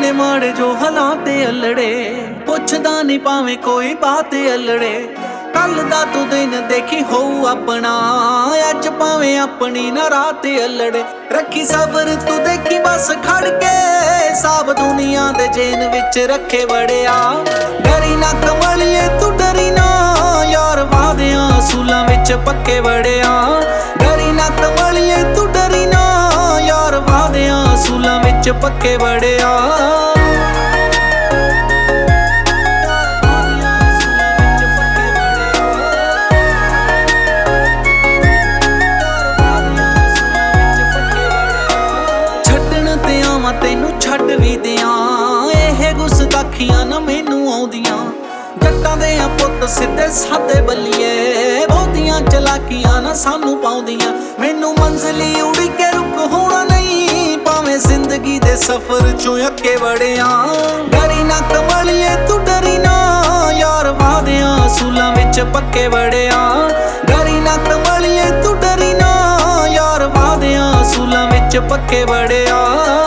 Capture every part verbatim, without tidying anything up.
ਨੇ ਮਾੜੇ ਜੋ ਹਾਲਾਤ ਅਲੜੇ, ਪੁੱਛਦਾ ਨਹੀਂ ਭਾਵੇਂ ਕੋਈ ਬਾਤ ਅਲੜੇ। ਕੱਲ ਦਾ ਤੂੰ ਦਿਨ ਦੇਖੀ ਹੋਊ ਆਪਣਾ, ਅੱਜ ਭਾਵੇਂ ਆਪਣੀ ਨਾ ਰਾਤ ਅਲੜੇ। ਰੱਖੀ ਸਬਰ ਤੂੰ ਦੇਖੀ ਬਸ ਖੜ ਕੇ, ਸਭ ਦੁਨੀਆ ਦੇ ਜੇਨ ਵਿੱਚ ਰੱਖੇ ਵੜਿਆ। ਡਰੀ ਨਾ ਕਮਲੀਏ ਤੂੰ ਡਰੀ ਨਾ, ਯਾਰ ਵਾਦਿਆਂ ਅਸੂਲਾਂ ਵਿੱਚ ਪੱਕੇ ਵੜਿਆ। ਡਰੀ ਨਾ ਕਮਲੀਏ ਤੂੰ ਡਰੀ ਨਾ, ਯਾਰ ਵਾਦਿਆਂ ਅਸੂਲਾਂ ਵਿੱਚ ਪੱਕੇ ਵੜਿਆ। ਛੱਡਣ ਤੇ ਆਵਾਂ ਤੈਨੂੰ ਛੱਡ ਵੀ ਦਿਆਂ, ਇਹ ਗੁਸਤਾਖੀਆਂ ਨਾ ਮੈਨੂੰ ਆਉਂਦੀਆਂ। ਜੱਟਾਂ ਦੇ ਆ ਪੁੱਤ ਸਿੱਧੇ ਸਾਦੇ ਬੱਲੀਏ, ਬਹੁਤੀਆਂ ਚਲਾਕੀਆਂ ਨਾ ਸਾਨੂੰ ਪਾਉਂਦੀਆਂ। ਮੈਨੂੰ ਮੰਜ਼ਲੀ ਉੜੀ ਕੇ ਰੁਕ ਹੋਣਾ ਨਹੀਂ, ਭਾਵੇਂ ਜ਼ਿੰਦਗੀ ਦੇ ਸਫ਼ਰ ਚੋਂ ਅੱਕੇ ਵੜਿਆ। ਡਰੀ ਨਾ ਕਮਲੀਏ ਤੂੰ ਡਰੀ ਨਾ, ਯਾਰ ਵਾਦਿਆਂ ਅਸੂਲਾਂ ਵਿੱਚ ਪੱਕੇ ਵੜਿਆ। ਡਰੀ ਨਾ ਕਮਲੀਏ ਤੂੰ ਡਰੀ ਨਾ, ਯਾਰ ਵਾਦਿਆਂ ਅਸੂਲਾਂ ਵਿੱਚ ਪੱਕੇ ਵੜਿਆ।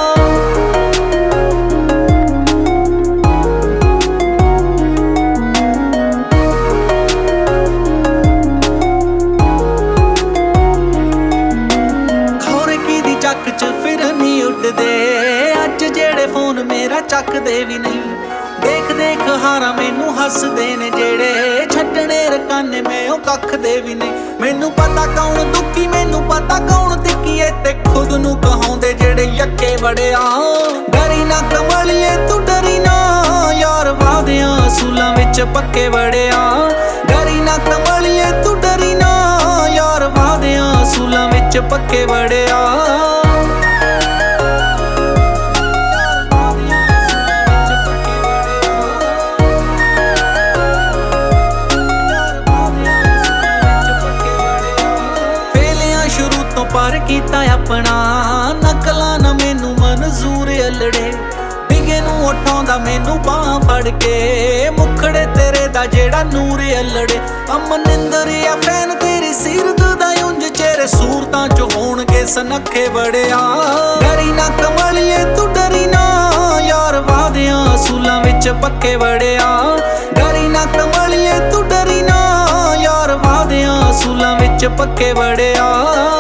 ਚੱਕ ਚ ਫਿਰ ਨਹੀਂ ਉੱਡਦੇ ਅੱਜ ਜਿਹੜੇ ਫੋਨ ਮੇਰਾ ਚੱਕਦੇ ਵੀ ਨਹੀਂ। ਦੇਖ ਦੇਖ ਹਾਰਾਂ ਮੈਨੂੰ ਹੱਸਦੇ ਨੇ ਜਿਹੜੇ, ਛੱਡਣੇ ਰਕਾਨੇ ਮੈਂ ਉਹ ਕੱਖਦੇ ਵੀ ਨਹੀਂ। ਮੈਨੂੰ ਪਤਾ ਕੌਣ ਦੁਖੀ ਮੈਨੂੰ ਪਤਾ ਕੌਣ ਦਿੱਕੀਏ, ਤੇ ਖੁਦ ਨੂੰ ਕਹਾਉਂਦੇ ਜਿਹੜੇ ਯੱਕੇ ਵੜਿਆ। ਡਰੀ ਨਾ ਕਮਲੀਏ ਤੂੰ ਡਰੀ ਨਾ, ਯਾਰ ਵਾਦਿਆਂ ਅਸੂਲਾਂ ਵਿੱਚ ਪੱਕੇ ਵੜਿਆ। ਡਰੀ ਨਾ ਕਮਲੀਏ ਤੂੰ ਡਰੀ ਨਾ, ਯਾਰ ਵਾਦਿਆਂ ਅਸੂਲਾਂ ਵਿੱਚ ਪੱਕੇ ਵੜਿਆ। ਪਰ ਕੀਤਾ ਆਪਣਾ ਨਕਲਾਂ ਨਾ ਮੈਨੂੰ ਮਨਜ਼ੂਰ ਅਲੜੇ। ਡਿਗੇ ਨੂੰ ਉਠਾਉਂਦਾ ਮੈਨੂੰ ਬਾਹ ਫੜ ਕੇ, ਮੁਖੜੇ ਤੇਰੇ ਦਾ ਜਿਹੜਾ ਨੂਰ ਅਲੜੇ। ਅਮਨਿੰਦਰ ਆ ਫੈਨ ਤੇਰੀ ਸੀਰਤ ਦਾ, ਉਂਝ ਚਿਹਰੇ ਸੂਰਤਾਂ ਚ ਹੋਣਗੇ ਸਨੱਖੇ ਵੜਿਆ। ਡਰੀ ਨਾ ਕਮਲੀਏ ਤੂੰ ਡਰੀ ਨਾ, ਯਾਰ ਵਾਦਿਆਂ ਅਸੂਲਾਂ ਵਿੱਚ ਪੱਕੇ ਵੜਿਆ। ਡਰੀ ਨਾ ਕਮਲੀਏ ਤੂੰ ਡਰੀ ਨਾ, ਯਾਰ ਵਾਦਿਆਂ ਅਸੂਲਾਂ ਵਿੱਚ ਪੱਕੇ ਵੜਿਆ।